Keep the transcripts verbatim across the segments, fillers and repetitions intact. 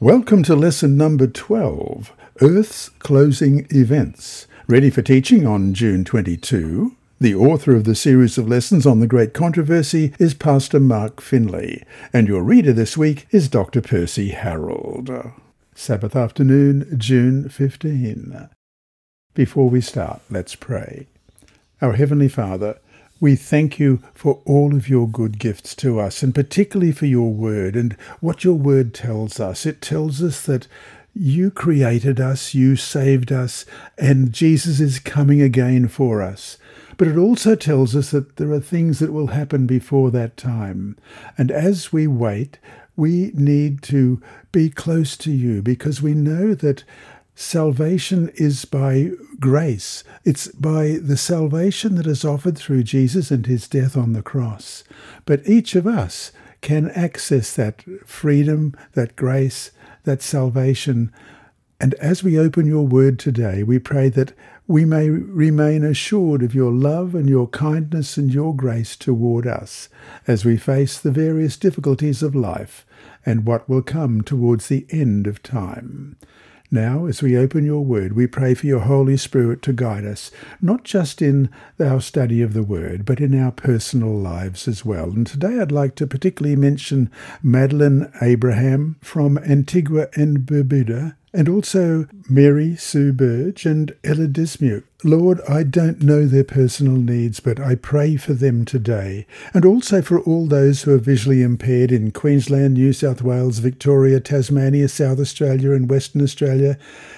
Welcome to lesson number twelve, Earth's Closing Events. Ready for teaching on June twenty-second. The author of the series of lessons on the Great Controversy is Pastor Mark Finley, and your reader this week is Doctor Percy Harold. Sabbath afternoon, June fifteenth. Before we start, let's pray. Our Heavenly Father, we thank you for all of your good gifts to us, and particularly for your word and what your word tells us. It tells us that you created us, you saved us, and Jesus is coming again for us. But it also tells us that there are things that will happen before that time. And as we wait, we need to be close to you, because we know that salvation is by grace. It's by the salvation that is offered through Jesus and his death on the cross. But each of us can access that freedom, that grace, that salvation. And as we open your word today, we pray that we may remain assured of your love and your kindness and your grace toward us as we face the various difficulties of life and what will come towards the end of time. Now, as we open your word, we pray for your Holy Spirit to guide us, not just in our study of the word, but in our personal lives as well. And today I'd like to particularly mention Madeline Abraham from Antigua and Barbuda, and also Mary Sue Burge and Ella Dismuke. Lord, I don't know their personal needs, but I pray for them today, and also for all those who are visually impaired in Queensland, New South Wales, Victoria, Tasmania, South Australia and Western Australia,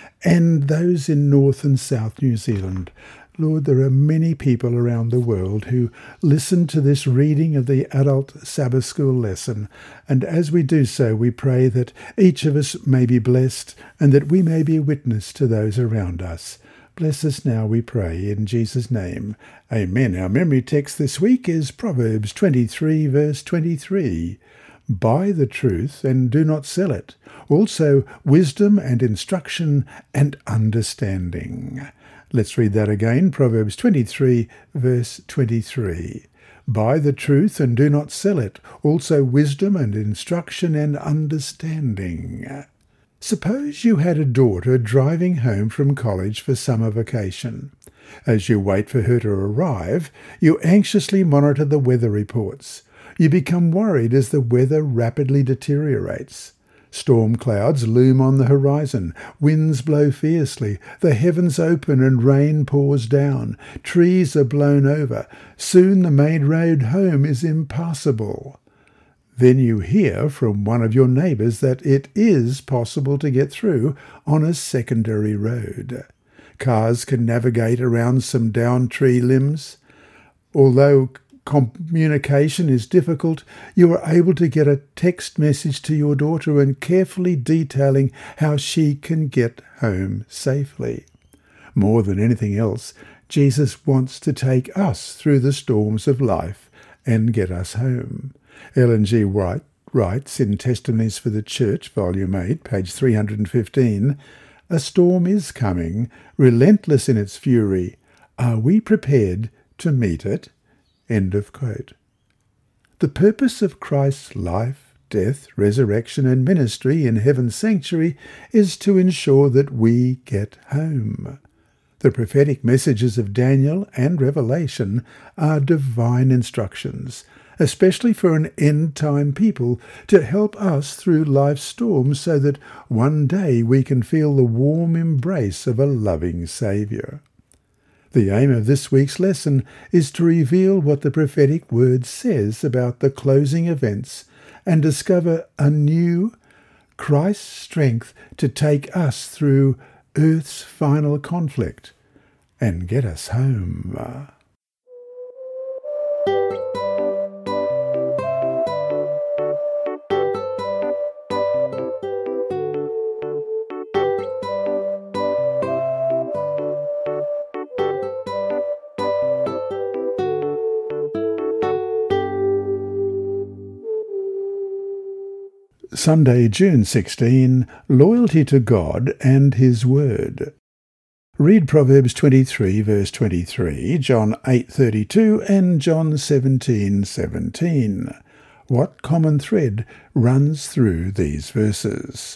and those in North and South New Zealand. Lord, there are many people around the world who listen to this reading of the adult Sabbath school lesson, and as we do so, we pray that each of us may be blessed and that we may be a witness to those around us. Bless us now, we pray, in Jesus' name. Amen. Our memory text this week is Proverbs twenty-three, verse twenty-three. Buy the truth and do not sell it. Also, wisdom and instruction and understanding. Let's read that again. Proverbs twenty-three, verse twenty-three. Buy the truth and do not sell it. Also, wisdom and instruction and understanding. Suppose you had a daughter driving home from college for summer vacation. As you wait for her to arrive, you anxiously monitor the weather reports. You become worried as the weather rapidly deteriorates. Storm clouds loom on the horizon, winds blow fiercely, the heavens open and rain pours down, trees are blown over. Soon the main road home is impassable. Then you hear from one of your neighbours that it is possible to get through on a secondary road. Cars can navigate around some downed tree limbs. Although communication is difficult, you are able to get a text message to your daughter and carefully detailing how she can get home safely. More than anything else, Jesus wants to take us through the storms of life and get us home. Ellen G. White writes in Testimonies for the Church, Volume eight, page three hundred fifteen, "A storm is coming, relentless in its fury. Are we prepared to meet it?" End of quote. The purpose of Christ's life, death, resurrection and ministry in heaven's sanctuary is to ensure that we get home. The prophetic messages of Daniel and Revelation are divine instructions, especially for an end-time people, to help us through life's storms so that one day we can feel the warm embrace of a loving Saviour. The aim of this week's lesson is to reveal what the prophetic word says about the closing events and discover anew Christ's strength to take us through Earth's final conflict and get us home. Sunday, June sixteenth, Loyalty to God and His Word. Read Proverbs twenty-three, verse twenty-three, John eight thirty-two, and John seventeen seventeen. What common thread runs through these verses?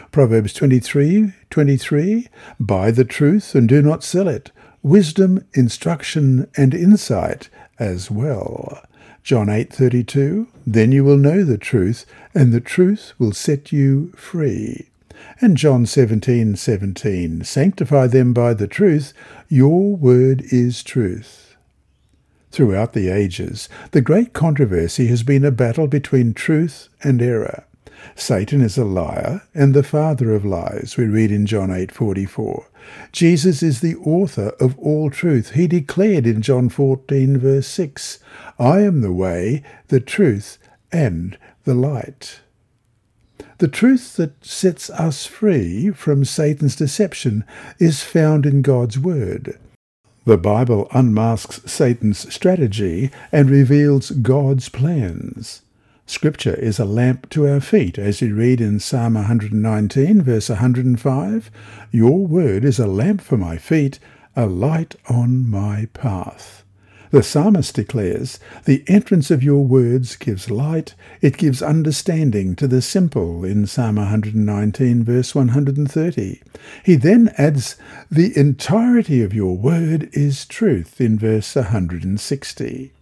Proverbs twenty-three twenty-three, buy the truth and do not sell it. Wisdom, instruction, and insight as well. John eight thirty-two, then you will know the truth, and the truth will set you free. And John seventeen seventeen, sanctify them by the truth, your word is truth. Throughout the ages, the great controversy has been a battle between truth and error. Satan is a liar and the father of lies, we read in John eight forty-four. Jesus is the author of all truth. He declared in John fourteen verse six, I am the way, the truth, and the light. The truth that sets us free from Satan's deception is found in God's Word. The Bible unmasks Satan's strategy and reveals God's plans. Scripture is a lamp to our feet, as we read in Psalm one nineteen, verse one hundred five. Your word is a lamp for my feet, a light on my path. The psalmist declares, the entrance of your words gives light, it gives understanding to the simple in Psalm one nineteen, verse one hundred thirty. He then adds, the entirety of your word is truth in verse one hundred sixty.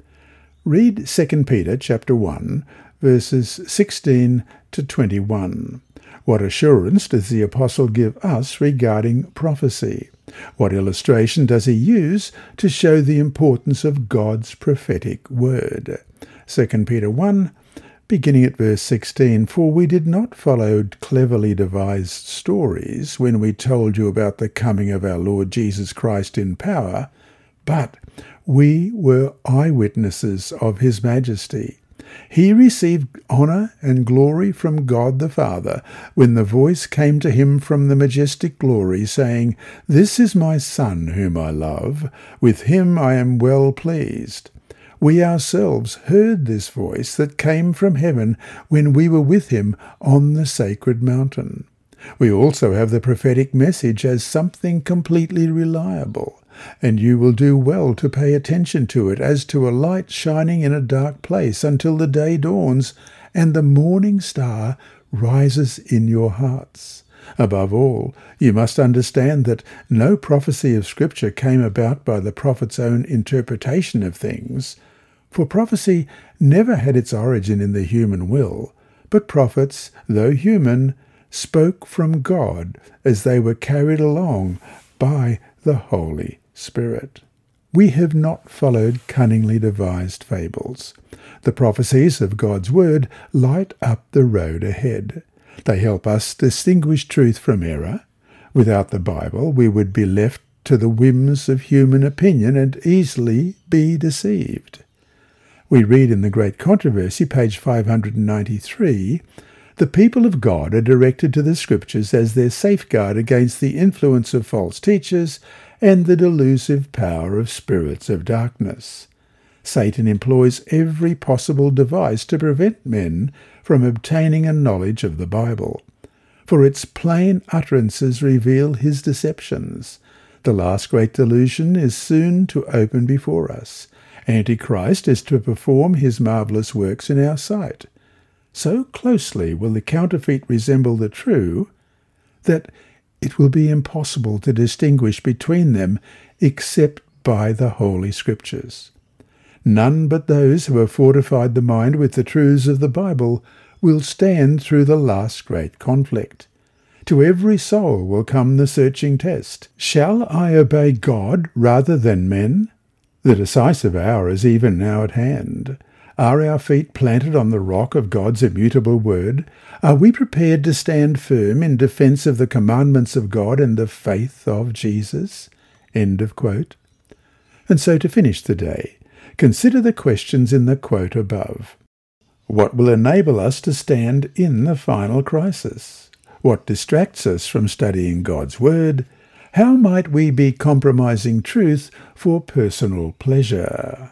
Read Second Peter chapter one, verses sixteen to twenty-one. What assurance does the apostle give us regarding prophecy? What illustration does he use to show the importance of God's prophetic word? Second Peter one, beginning at verse sixteen, for we did not follow cleverly devised stories when we told you about the coming of our Lord Jesus Christ in power, but we were eyewitnesses of his majesty. He received honour and glory from God the Father when the voice came to him from the majestic glory, saying, This is my Son whom I love, with him I am well pleased. We ourselves heard this voice that came from heaven when we were with him on the sacred mountain. We also have the prophetic message as something completely reliable, and you will do well to pay attention to it as to a light shining in a dark place until the day dawns and the morning star rises in your hearts. Above all, you must understand that no prophecy of Scripture came about by the prophet's own interpretation of things, for prophecy never had its origin in the human will, but prophets, though human, spoke from God as they were carried along by the Holy Spirit. We have not followed cunningly devised fables. The prophecies of God's Word light up the road ahead. They help us distinguish truth from error. Without the Bible, we would be left to the whims of human opinion and easily be deceived. We read in the Great Controversy, page five hundred ninety-three, the people of God are directed to the Scriptures as their safeguard against the influence of false teachers and the delusive power of spirits of darkness. Satan employs every possible device to prevent men from obtaining a knowledge of the Bible, for its plain utterances reveal his deceptions. The last great delusion is soon to open before us. Antichrist is to perform his marvellous works in our sight. So closely will the counterfeit resemble the true that it will be impossible to distinguish between them except by the Holy Scriptures. None but those who have fortified the mind with the truths of the Bible will stand through the last great conflict. To every soul will come the searching test. Shall I obey God rather than men? The decisive hour is even now at hand. Are our feet planted on the rock of God's immutable word? Are we prepared to stand firm in defence of the commandments of God and the faith of Jesus? End of quote. And so to finish the day, consider the questions in the quote above. What will enable us to stand in the final crisis? What distracts us from studying God's word? How might we be compromising truth for personal pleasure?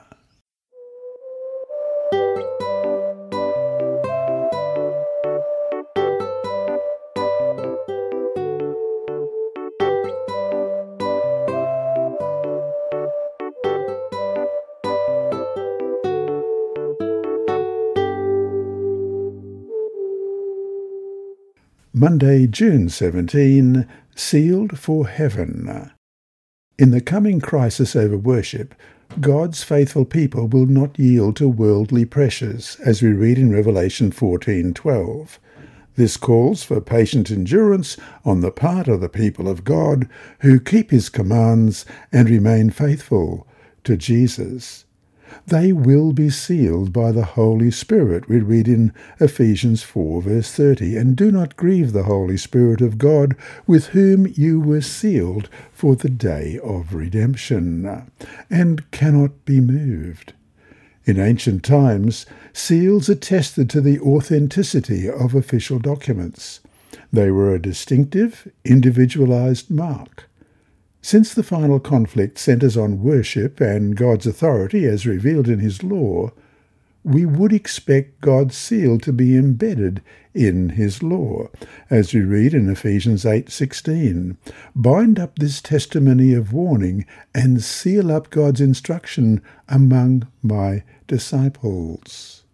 Monday, June seventeenth, Sealed for Heaven. In the coming crisis over worship, God's faithful people will not yield to worldly pressures, as we read in Revelation fourteen twelve. This calls for patient endurance on the part of the people of God who keep his commands and remain faithful to Jesus. They will be sealed by the Holy Spirit, we read in Ephesians four verse thirty, and do not grieve the Holy Spirit of God, with whom you were sealed for the day of redemption, and cannot be moved. In ancient times, seals attested to the authenticity of official documents. They were a distinctive, individualized mark. Since the final conflict centers on worship and God's authority as revealed in his law, we would expect God's seal to be embedded in his law, as we read in Ephesians eight sixteen. Bind up this testimony of warning and seal up God's instruction among my disciples.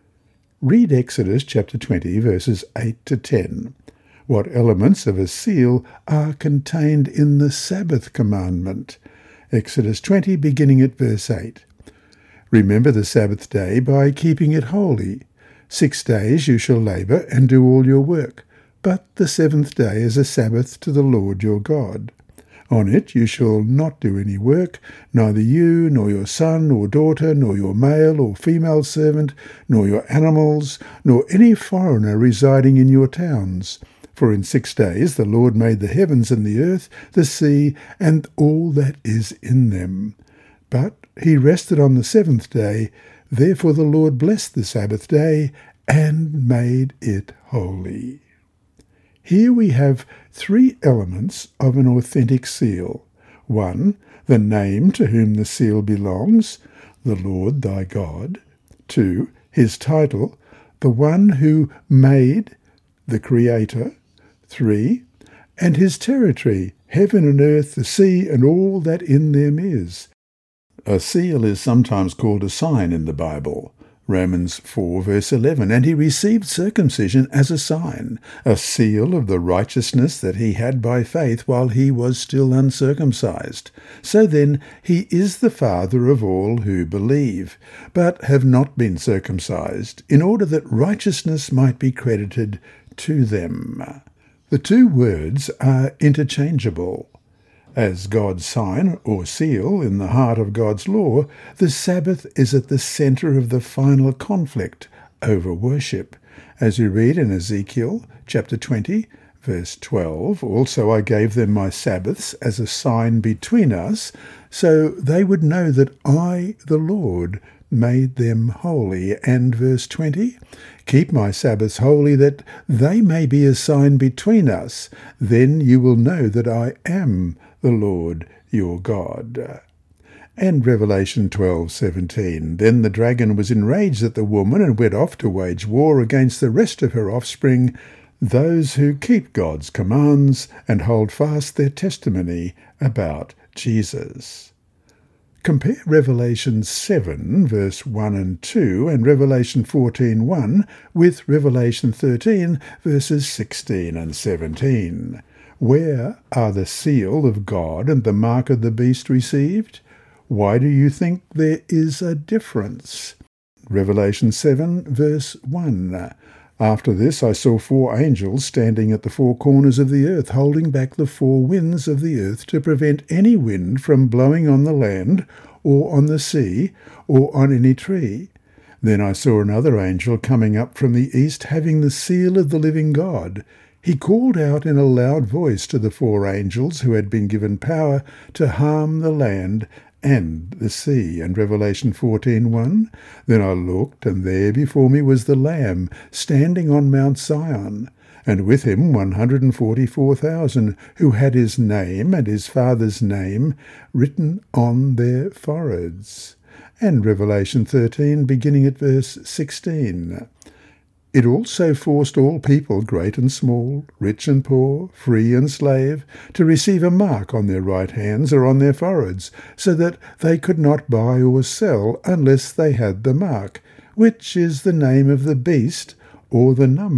Read Exodus chapter twenty, verses eight to ten. What elements of a seal are contained in the Sabbath commandment? Exodus twenty, beginning at verse eight. Remember the Sabbath day by keeping it holy. Six days you shall labour and do all your work, but the seventh day is a Sabbath to the Lord your God. On it you shall not do any work, neither you, nor your son or daughter, nor your male or female servant, nor your animals, nor any foreigner residing in your towns. For in six days the Lord made the heavens and the earth, the sea, and all that is in them. But he rested on the seventh day. Therefore the Lord blessed the Sabbath day and made it holy. Here we have three elements of an authentic seal. One, the name to whom the seal belongs, the Lord thy God. Two, his title, the one who made, the Creator. Three, and his territory, heaven and earth, the sea, and all that in them is. A seal is sometimes called a sign in the Bible. Romans four verse eleven, and he received circumcision as a sign, a seal of the righteousness that he had by faith while he was still uncircumcised. So then he is the father of all who believe, but have not been circumcised, in order that righteousness might be credited to them. The two words are interchangeable. As God's sign or seal in the heart of God's law, the Sabbath is at the center of the final conflict over worship. As we read in Ezekiel chapter twenty, verse twelve, also I gave them my Sabbaths as a sign between us, so they would know that I, the Lord, made them holy. And verse twenty, keep my Sabbaths holy, that they may be a sign between us. Then you will know that I am the Lord your God. And Revelation twelve seventeen, then the dragon was enraged at the woman and went off to wage war against the rest of her offspring, those who keep God's commands and hold fast their testimony about Jesus. Compare Revelation seven, verse one and two, and Revelation fourteen one with Revelation thirteen, verses sixteen and seventeen. Where are the seal of God and the mark of the beast received? Why do you think there is a difference? Revelation seven, verse one. After this I saw four angels standing at the four corners of the earth, holding back the four winds of the earth to prevent any wind from blowing on the land, or on the sea, or on any tree. Then I saw another angel coming up from the east, having the seal of the living God. He called out in a loud voice to the four angels who had been given power to harm the land and the sea. And Revelation fourteen one, then I looked, and there before me was the Lamb, standing on Mount Zion, and with him one hundred and forty-four thousand, who had his name and his father's name written on their foreheads. And Revelation thirteen, beginning at verse sixteen. It also forced all people, great and small, rich and poor, free and slave, to receive a mark on their right hands or on their foreheads, so that they could not buy or sell unless they had the mark, which is the name of the beast or the number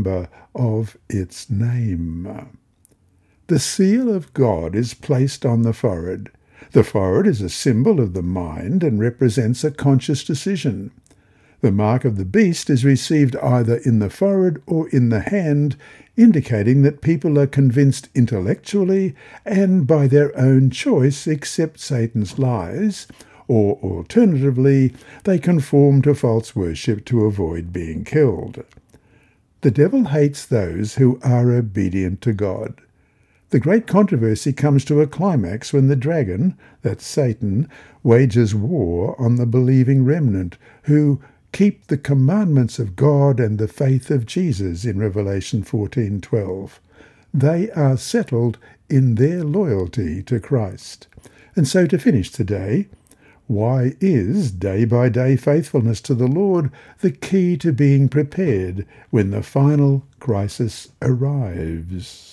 of its name. The seal of God is placed on the forehead. The forehead is a symbol of the mind and represents a conscious decision. The mark of the beast is received either in the forehead or in the hand, indicating that people are convinced intellectually and by their own choice accept Satan's lies, or alternatively, they conform to false worship to avoid being killed. The devil hates those who are obedient to God. The great controversy comes to a climax when the dragon, that's Satan, wages war on the believing remnant, who keep the commandments of God and the faith of Jesus in Revelation fourteen twelve. They are settled in their loyalty to Christ. And so to finish today, why is day-by-day faithfulness to the Lord the key to being prepared when the final crisis arrives?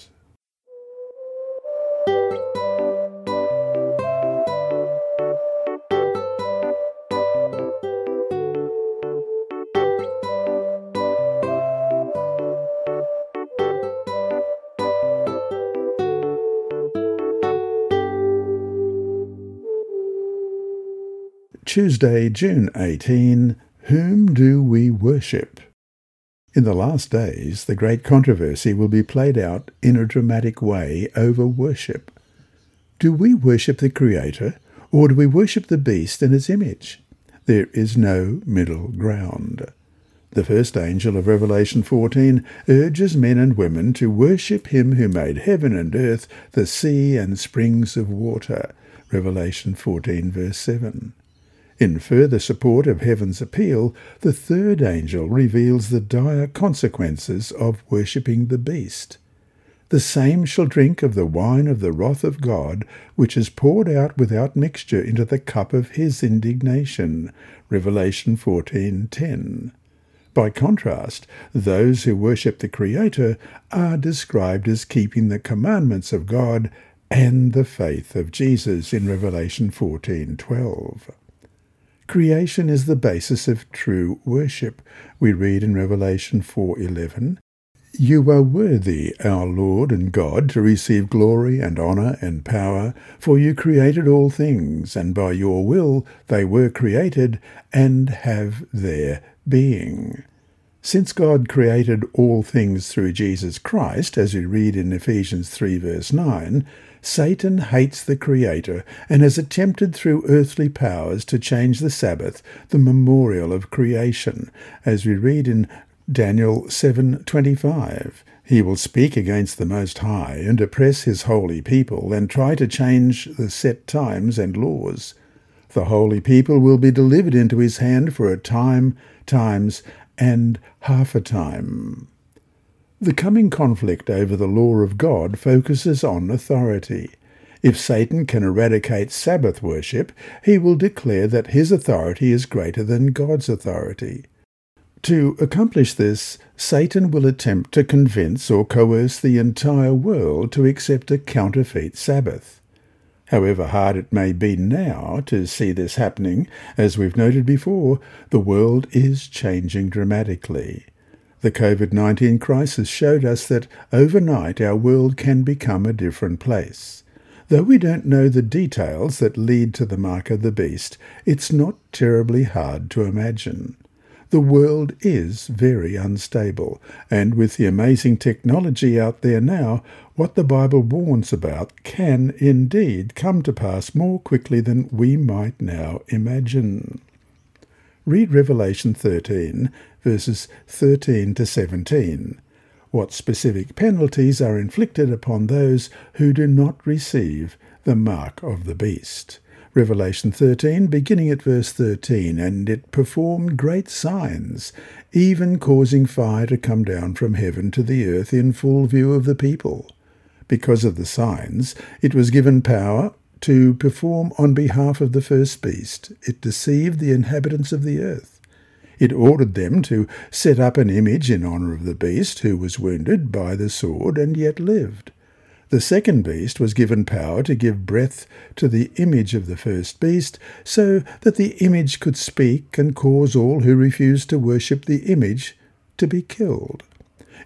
Tuesday, June eighteenth, Whom do we worship? In the last days, the great controversy will be played out in a dramatic way over worship. Do we worship the Creator, or do we worship the beast and its image? There is no middle ground. The first angel of Revelation fourteen urges men and women to worship him who made heaven and earth, the sea and springs of water. Revelation fourteen, verse seven. In further support of heaven's appeal, the third angel reveals the dire consequences of worshipping the beast. The same shall drink of the wine of the wrath of God, which is poured out without mixture into the cup of his indignation. Revelation fourteen ten. By contrast, those who worship the Creator are described as keeping the commandments of God and the faith of Jesus in Revelation fourteen twelve. Creation is the basis of true worship. We read in Revelation four eleven, You are worthy, our Lord and God, to receive glory and honour and power, for you created all things, and by your will they were created and have their being. Since God created all things through Jesus Christ, as we read in Ephesians three verse nine, Satan hates the Creator and has attempted through earthly powers to change the Sabbath, the memorial of creation, as we read in Daniel seven twenty-five. He will speak against the Most High and oppress his holy people and try to change the set times and laws. The holy people will be delivered into his hand for a time, times, and half a time. The coming conflict over the law of God focuses on authority. If Satan can eradicate Sabbath worship, he will declare that his authority is greater than God's authority. To accomplish this, Satan will attempt to convince or coerce the entire world to accept a counterfeit Sabbath. However hard it may be now to see this happening, as we've noted before, the world is changing dramatically. The COVID nineteen crisis showed us that overnight our world can become a different place. Though we don't know the details that lead to the mark of the beast, it's not terribly hard to imagine. The world is very unstable, and with the amazing technology out there now, what the Bible warns about can indeed come to pass more quickly than we might now imagine. Read Revelation thirteen, verses thirteen to seventeen. What specific penalties are inflicted upon those who do not receive the mark of the beast? Revelation thirteen, beginning at verse thirteen, And it performed great signs, even causing fire to come down from heaven to the earth in full view of the people. Because of the signs, it was given power to perform on behalf of the first beast. It deceived the inhabitants of the earth. It ordered them to set up an image in honour of the beast, who was wounded by the sword and yet lived. The second beast was given power to give breath to the image of the first beast, so that the image could speak and cause all who refused to worship the image to be killed.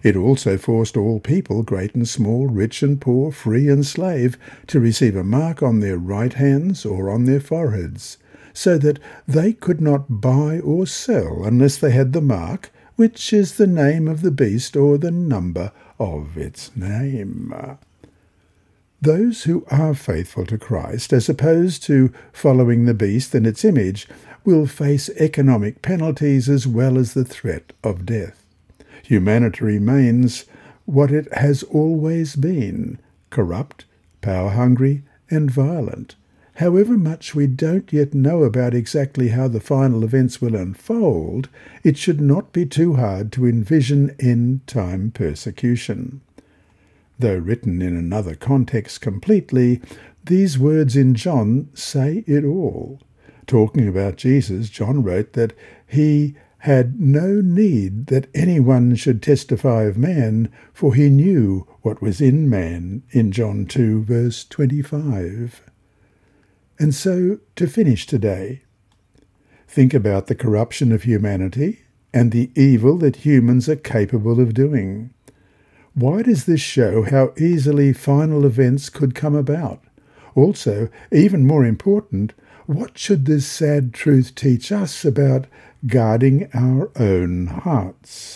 It also forced all people, great and small, rich and poor, free and slave, to receive a mark on their right hands or on their foreheads, so that they could not buy or sell unless they had the mark, which is the name of the beast or the number of its name. Those who are faithful to Christ, as opposed to following the beast and its image, will face economic penalties as well as the threat of death. Humanity remains what it has always been: corrupt, power-hungry, and violent. However much we don't yet know about exactly how the final events will unfold, it should not be too hard to envision end-time persecution. Though written in another context completely, these words in John say it all. Talking about Jesus, John wrote that he had no need that anyone should testify of man, for he knew what was in man, in John two, verse twenty-five. And so, to finish today, think about the corruption of humanity and the evil that humans are capable of doing. Why does this show how easily final events could come about? Also, even more important, what should this sad truth teach us about guarding our own hearts?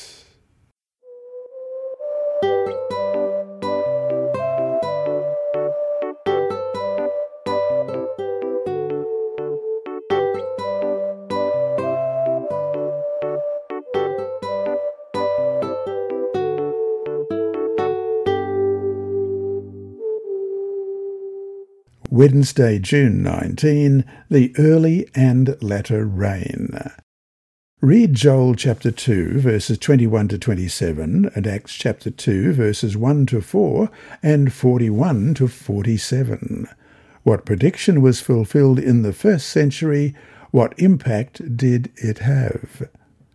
Wednesday, June nineteenth, the early and latter rain. Read Joel chapter two, verses twenty-one to twenty-seven, and Acts chapter two, verses one to four, and forty-one to forty-seven. What prediction was fulfilled in the first century? What impact did it have?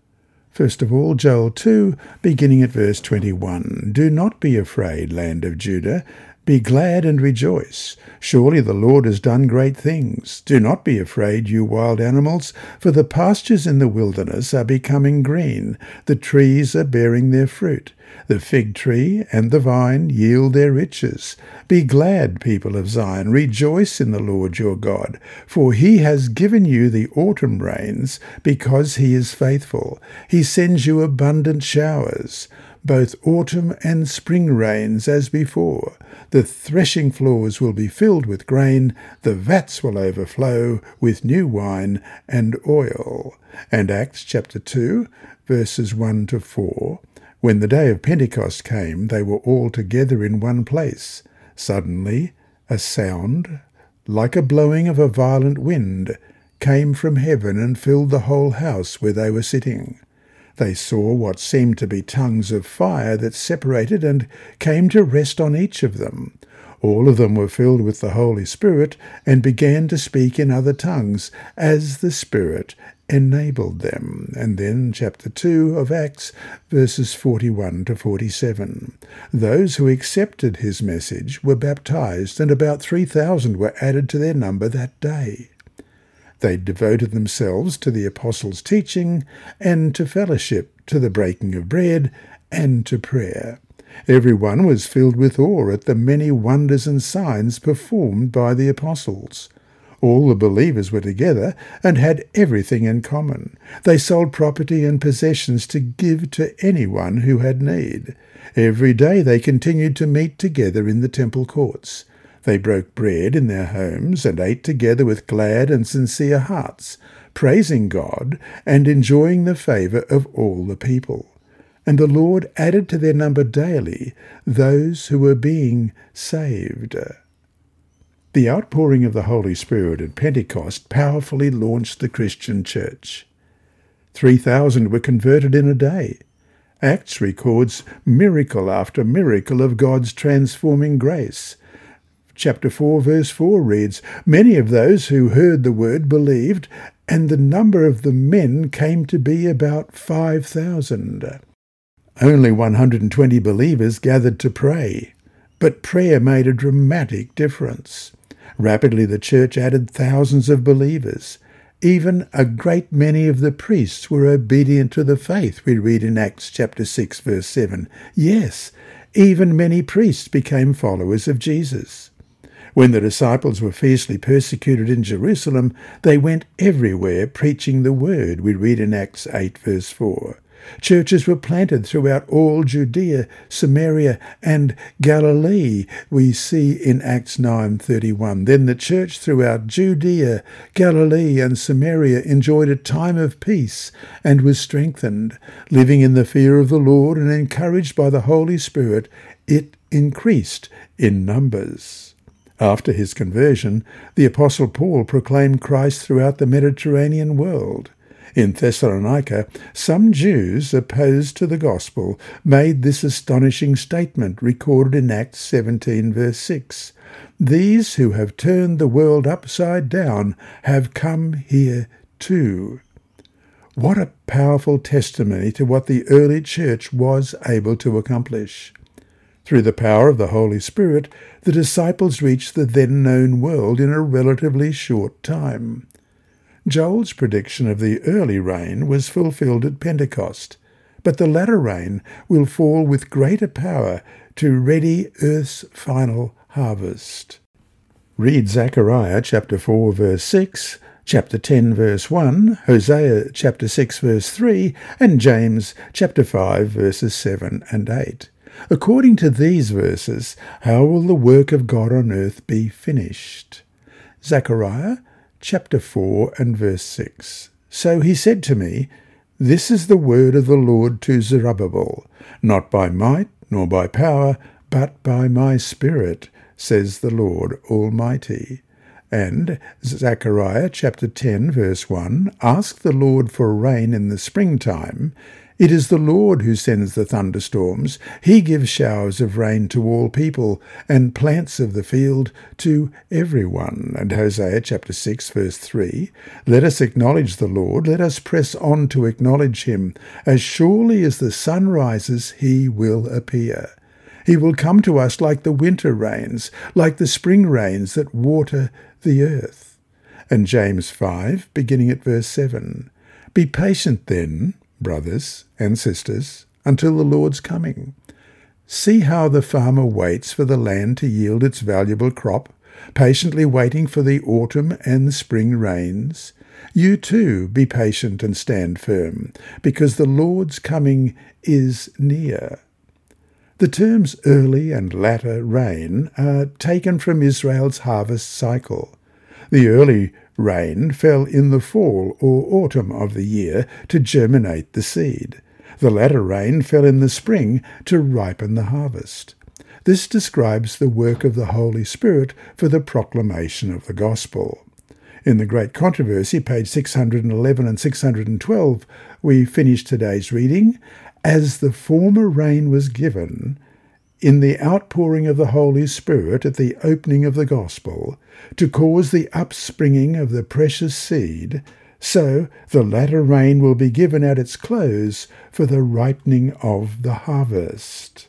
First of all, Joel two, beginning at verse twenty-one. Do not be afraid, land of Judah. Be glad and rejoice. Surely the Lord has done great things. Do not be afraid, you wild animals, for the pastures in the wilderness are becoming green. The trees are bearing their fruit. The fig tree and the vine yield their riches. Be glad, people of Zion. Rejoice in the Lord your God, for he has given you the autumn rains, because he is faithful. He sends you abundant showers, both autumn and spring rains as before. The threshing floors will be filled with grain, the vats will overflow with new wine and oil. And Acts chapter two, verses one to four. When the day of Pentecost came, they were all together in one place. Suddenly a sound, like a blowing of a violent wind, came from heaven and filled the whole house where they were sitting. They saw what seemed to be tongues of fire that separated and came to rest on each of them. All of them were filled with the Holy Spirit and began to speak in other tongues as the Spirit enabled them. And then chapter two of Acts, verses forty-one to forty-seven. Those who accepted his message were baptized, and about three thousand were added to their number that day. They devoted themselves to the apostles' teaching and to fellowship, to the breaking of bread and to prayer. Everyone was filled with awe at the many wonders and signs performed by the apostles. All the believers were together and had everything in common. They sold property and possessions to give to anyone who had need. Every day they continued to meet together in the temple courts. They broke bread in their homes and ate together with glad and sincere hearts, praising God and enjoying the favour of all the people. And the Lord added to their number daily those who were being saved. The outpouring of the Holy Spirit at Pentecost powerfully launched the Christian church. Three thousand were converted in a day. Acts records miracle after miracle of God's transforming grace. Chapter four, verse four reads, Many of those who heard the word believed, and the number of the men came to be about five thousand. Only one hundred twenty believers gathered to pray, but prayer made a dramatic difference. Rapidly the church added thousands of believers. Even a great many of the priests were obedient to the faith, we read in Acts chapter six, verse seven. Yes, even many priests became followers of Jesus. When the disciples were fiercely persecuted in Jerusalem, they went everywhere preaching the word, we read in Acts eight, verse four. Churches were planted throughout all Judea, Samaria, and Galilee, we see in Acts nine thirty-one. Then the church throughout Judea, Galilee, and Samaria enjoyed a time of peace and was strengthened. Living in the fear of the Lord and encouraged by the Holy Spirit, it increased in numbers. After his conversion, the Apostle Paul proclaimed Christ throughout the Mediterranean world. In Thessalonica, some Jews opposed to the gospel made this astonishing statement recorded in Acts seventeen, verse six. These who have turned the world upside down have come here too. What a powerful testimony to what the early church was able to accomplish. Through the power of the Holy Spirit, the disciples reached the then-known world in a relatively short time. Joel's prediction of the early rain was fulfilled at Pentecost, but the latter rain will fall with greater power to ready earth's final harvest. Read Zechariah chapter four, verse six, chapter ten, verse one, Hosea chapter six, verse three, and James chapter five, verses seven and eight. According to these verses, how will the work of God on earth be finished? Zechariah chapter four and verse six. So he said to me, This is the word of the Lord to Zerubbabel, not by might nor by power, but by my Spirit, says the Lord Almighty. And Zechariah chapter ten, verse one, Ask the Lord for rain in the springtime. It is the Lord who sends the thunderstorms. He gives showers of rain to all people, and plants of the field to everyone. And Hosea chapter six, verse three, Let us acknowledge the Lord, let us press on to acknowledge him. As surely as the sun rises, he will appear. He will come to us like the winter rains, like the spring rains that water the earth. And James five, beginning at verse seven, Be patient then, brothers and sisters, until the Lord's coming. See how the farmer waits for the land to yield its valuable crop, patiently waiting for the autumn and the spring rains. You too be patient and stand firm, because the Lord's coming is near. The terms early and latter rain are taken from Israel's harvest cycle. The early rain fell in the fall or autumn of the year to germinate the seed. The latter rain fell in the spring to ripen the harvest. This describes the work of the Holy Spirit for the proclamation of the gospel. In the Great Controversy, page six hundred eleven and six hundred twelve, we finish today's reading, As the former rain was given, in the outpouring of the Holy Spirit at the opening of the gospel, to cause the upspringing of the precious seed, so the latter rain will be given at its close for the ripening of the harvest.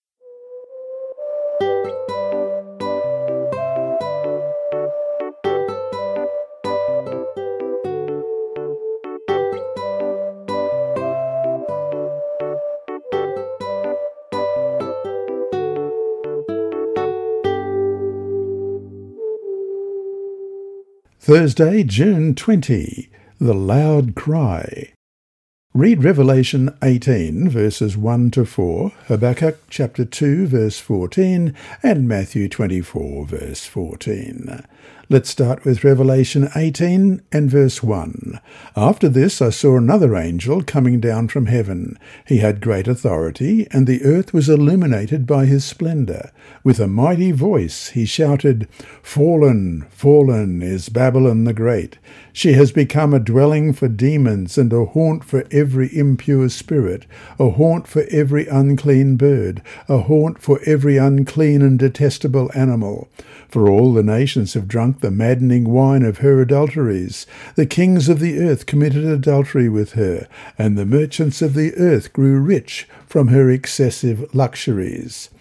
Thursday, June twentieth, The Loud Cry. Read Revelation eighteen, verses one to four, Habakkuk chapter two, verse fourteen, and Matthew twenty-four, verse fourteen. Let's start with Revelation eighteen and verse one. After this I saw another angel coming down from heaven. He had great authority, and the earth was illuminated by his splendour. With a mighty voice he shouted, Fallen, fallen is Babylon the Great. She has become a dwelling for demons and a haunt for every impure spirit, a haunt for every unclean bird, a haunt for every unclean and detestable animal. For all the nations have drunk the maddening wine of her adulteries. The kings of the earth committed adultery with her, and the merchants of the earth grew rich from her excessive luxuries.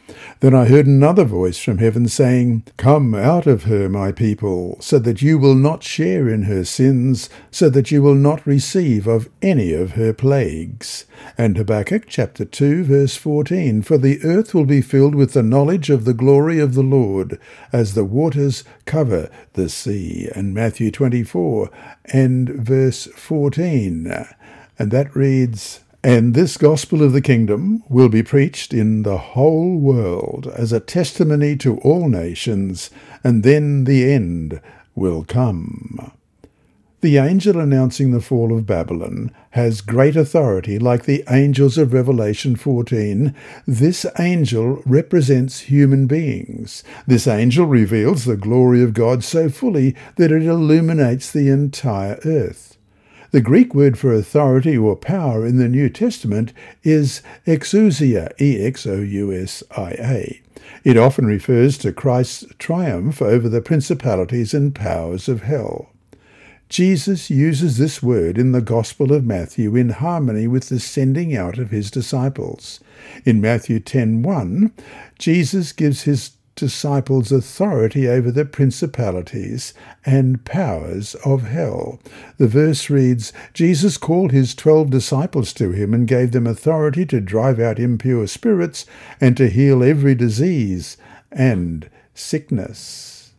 Then I heard another voice from heaven saying, "Come out of her, my people, so that you will not share in her sins, so that you will not receive of any of her plagues." And Habakkuk chapter two, verse fourteen, "For the earth will be filled with the knowledge of the glory of the Lord, as the waters cover the sea." And Matthew twenty-four and verse fourteen. And that reads, "And this gospel of the kingdom will be preached in the whole world as a testimony to all nations, and then the end will come." The angel announcing the fall of Babylon has great authority like the angels of Revelation fourteen. This angel represents human beings. This angel reveals the glory of God so fully that it illuminates the entire earth. The Greek word for authority or power in the New Testament is exousia, E X O U S I A. It often refers to Christ's triumph over the principalities and powers of hell. Jesus uses this word in the Gospel of Matthew in harmony with the sending out of his disciples. In Matthew ten one, Jesus gives his disciples authority over the principalities and powers of hell. The verse reads, "Jesus called his twelve disciples to him and gave them authority to drive out impure spirits and to heal every disease and sickness."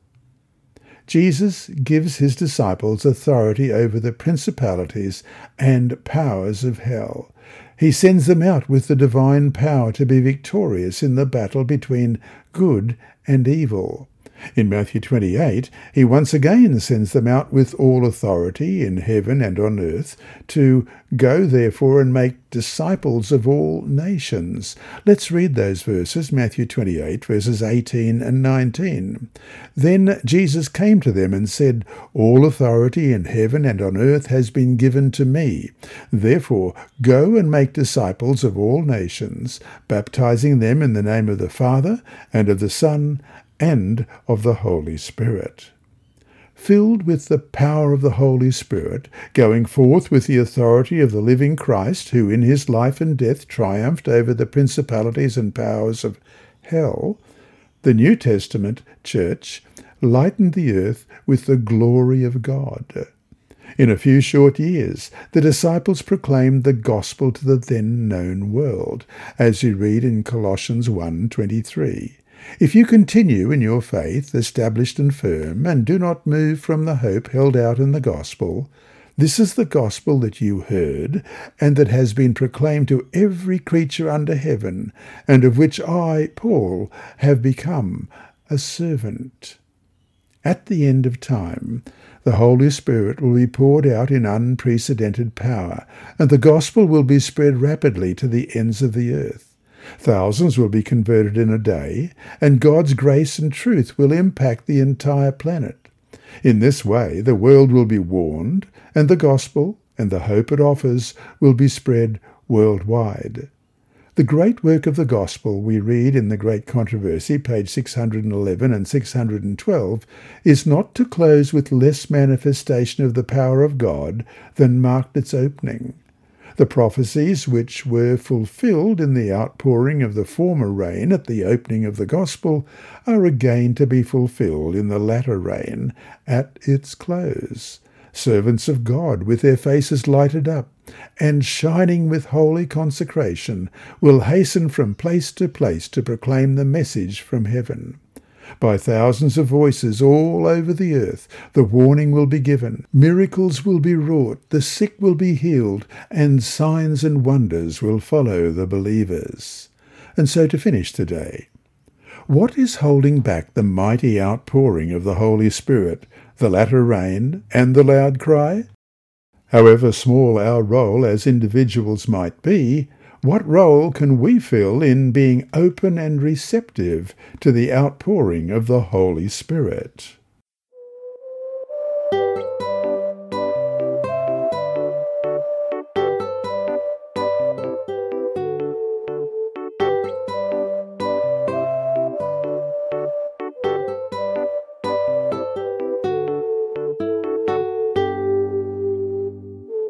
Jesus gives his disciples authority over the principalities and powers of hell. He sends them out with the divine power to be victorious in the battle between good and evil. In Matthew twenty-eight, he once again sends them out with all authority in heaven and on earth to go, therefore, and make disciples of all nations. Let's read those verses, Matthew twenty-eight, verses eighteen and nineteen. "Then Jesus came to them and said, 'All authority in heaven and on earth has been given to me. Therefore, go and make disciples of all nations, baptizing them in the name of the Father and of the Son and of the Holy Spirit.'" Filled with the power of the Holy Spirit, going forth with the authority of the living Christ, who in his life and death triumphed over the principalities and powers of hell, the New Testament church lightened the earth with the glory of God. In a few short years, the disciples proclaimed the gospel to the then known world, as you read in Colossians one twenty-three. "If you continue in your faith, established and firm, and do not move from the hope held out in the gospel, this is the gospel that you heard, and that has been proclaimed to every creature under heaven, and of which I, Paul, have become a servant." At the end of time, the Holy Spirit will be poured out in unprecedented power, and the gospel will be spread rapidly to the ends of the earth. Thousands will be converted in a day, and God's grace and truth will impact the entire planet. In this way, the world will be warned, and the gospel and the hope it offers will be spread worldwide. The great work of the gospel we read in the Great Controversy, page six hundred eleven and six hundred twelve, is not to close with less manifestation of the power of God than marked its opening. The prophecies which were fulfilled in the outpouring of the former rain at the opening of the gospel are again to be fulfilled in the latter rain at its close. Servants of God, with their faces lighted up and shining with holy consecration, will hasten from place to place to proclaim the message from heaven. By thousands of voices all over the earth, the warning will be given, miracles will be wrought, the sick will be healed, and signs and wonders will follow the believers. And so to finish today, what is holding back the mighty outpouring of the Holy Spirit, the latter rain, and the loud cry? However small our role as individuals might be, what role can we fill in being open and receptive to the outpouring of the Holy Spirit?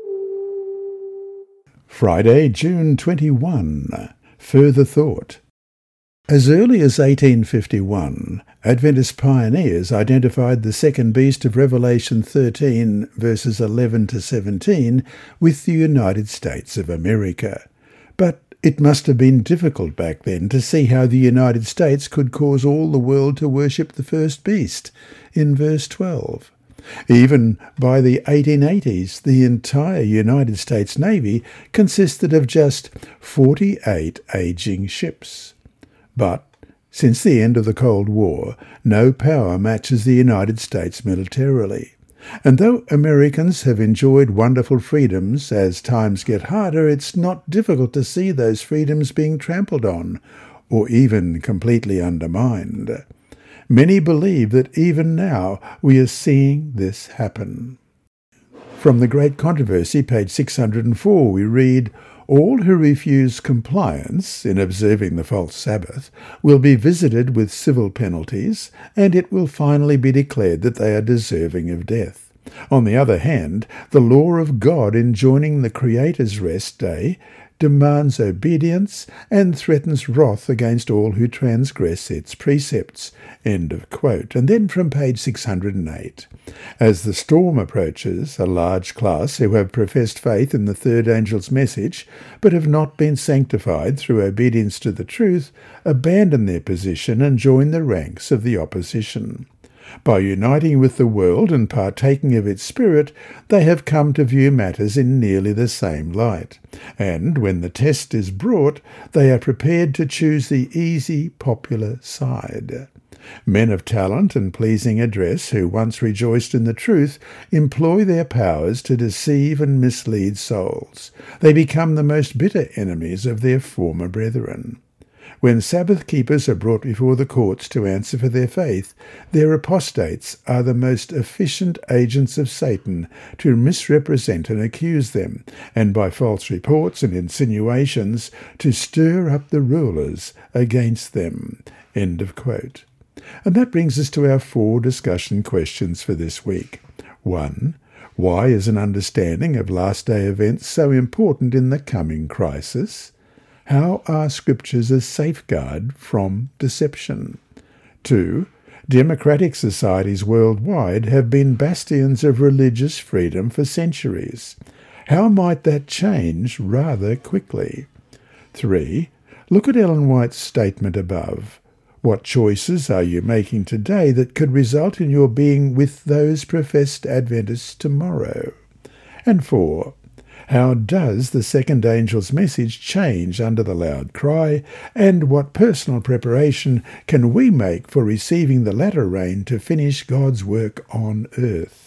Friday, June twenty-first. Further thought. As early as eighteen fifty-one, Adventist pioneers identified the second beast of Revelation thirteen, verses eleven to seventeen, with the United States of America. But it must have been difficult back then to see how the United States could cause all the world to worship the first beast, in verse twelve. Even by the eighteen eighties, the entire United States Navy consisted of just forty-eight aging ships. But since the end of the Cold War, no power matches the United States militarily. And though Americans have enjoyed wonderful freedoms, as times get harder, it's not difficult to see those freedoms being trampled on, or even completely undermined. Many believe that even now we are seeing this happen. From The Great Controversy, page six hundred four, we read, "All who refuse compliance in observing the false Sabbath will be visited with civil penalties, and it will finally be declared that they are deserving of death. On the other hand, the law of God enjoining the Creator's rest day demands obedience and threatens wrath against all who transgress its precepts." End of quote. And then from page six hundred eight. "As the storm approaches, a large class who have professed faith in the third angel's message, but have not been sanctified through obedience to the truth, abandon their position and join the ranks of the opposition. By uniting with the world and partaking of its spirit, they have come to view matters in nearly the same light. And when the test is brought, they are prepared to choose the easy, popular side. Men of talent and pleasing address who once rejoiced in the truth employ their powers to deceive and mislead souls. They become the most bitter enemies of their former brethren. When Sabbath keepers are brought before the courts to answer for their faith, their apostates are the most efficient agents of Satan to misrepresent and accuse them, and by false reports and insinuations to stir up the rulers against them." End of quote. And that brings us to our four discussion questions for this week. One, why is an understanding of last-day events so important in the coming crisis? How are Scriptures a safeguard from deception? Two, democratic societies worldwide have been bastions of religious freedom for centuries. How might that change rather quickly? Three, look at Ellen White's statement above. What choices are you making today that could result in your being with those professed Adventists tomorrow? And four, how does the second angel's message change under the loud cry, and what personal preparation can we make for receiving the latter rain to finish God's work on earth?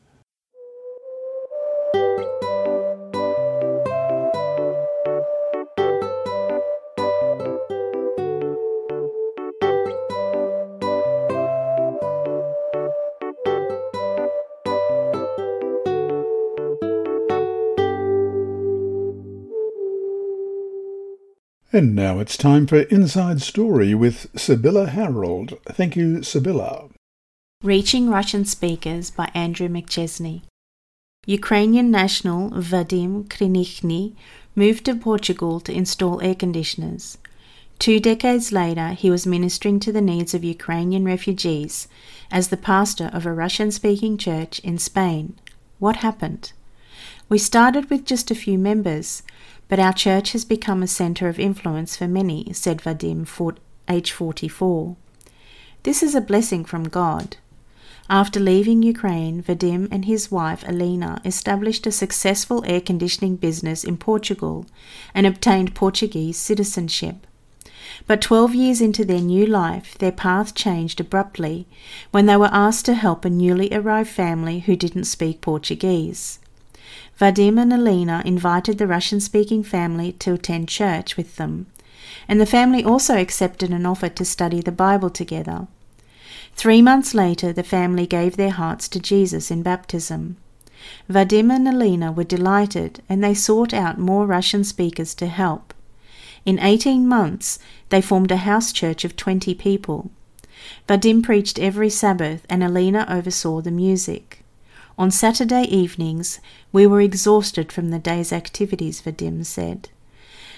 And now it's time for Inside Story with Sibylla Harold. Thank you, Sibylla. Reaching Russian Speakers by Andrew McChesney. Ukrainian national Vadim Krynichny moved to Portugal to install air conditioners. Two decades later, he was ministering to the needs of Ukrainian refugees as the pastor of a Russian-speaking church in Spain. What happened? We started with just a few members, but our church has become a centre of influence for many, said Vadim, age forty-four. This is a blessing from God. After leaving Ukraine, Vadim and his wife Alina established a successful air conditioning business in Portugal and obtained Portuguese citizenship. But twelve years into their new life, their path changed abruptly when they were asked to help a newly arrived family who didn't speak Portuguese. Vadim and Alina invited the Russian-speaking family to attend church with them, and the family also accepted an offer to study the Bible together. Three months later, the family gave their hearts to Jesus in baptism. Vadim and Alina were delighted, and they sought out more Russian speakers to help. In eighteen months, they formed a house church of twenty people. Vadim preached every Sabbath, and Alina oversaw the music. On Saturday evenings, we were exhausted from the day's activities, Vadim said.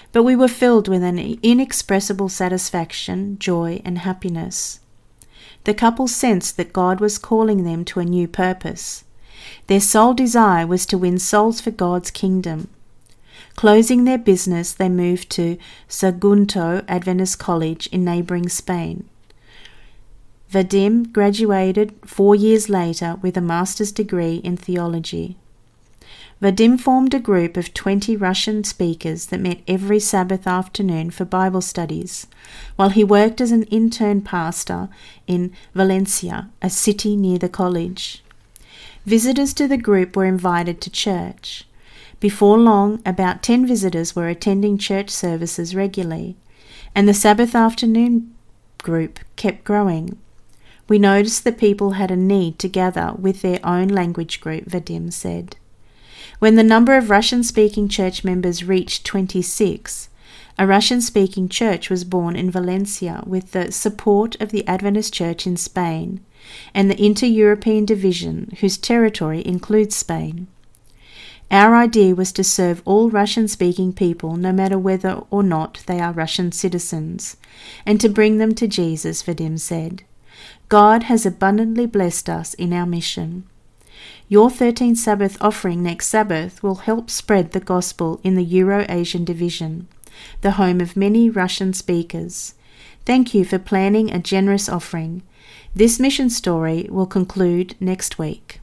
but we were filled with an inexpressible satisfaction, joy, and happiness. The couple sensed that God was calling them to a new purpose. Their sole desire was to win souls for God's kingdom. Closing their business, they moved to Sagunto Adventist College in neighbouring Spain. Vadim graduated four years later with a master's degree in theology. Vadim formed a group of twenty Russian speakers that met every Sabbath afternoon for Bible studies, while he worked as an intern pastor in Valencia, a city near the college. Visitors to the group were invited to church. Before long, about ten visitors were attending church services regularly, and the Sabbath afternoon group kept growing. We noticed that people had a need to gather with their own language group, Vadim said. When the number of Russian-speaking church members reached twenty-six, a Russian-speaking church was born in Valencia with the support of the Adventist Church in Spain and the Inter-European Division, whose territory includes Spain. Our idea was to serve all Russian-speaking people, no matter whether or not they are Russian citizens, and to bring them to Jesus, Vadim said. God has abundantly blessed us in our mission. Your thirteenth Sabbath offering next Sabbath will help spread the gospel in the Euro-Asian division, the home of many Russian speakers. Thank you for planning a generous offering. This mission story will conclude next week.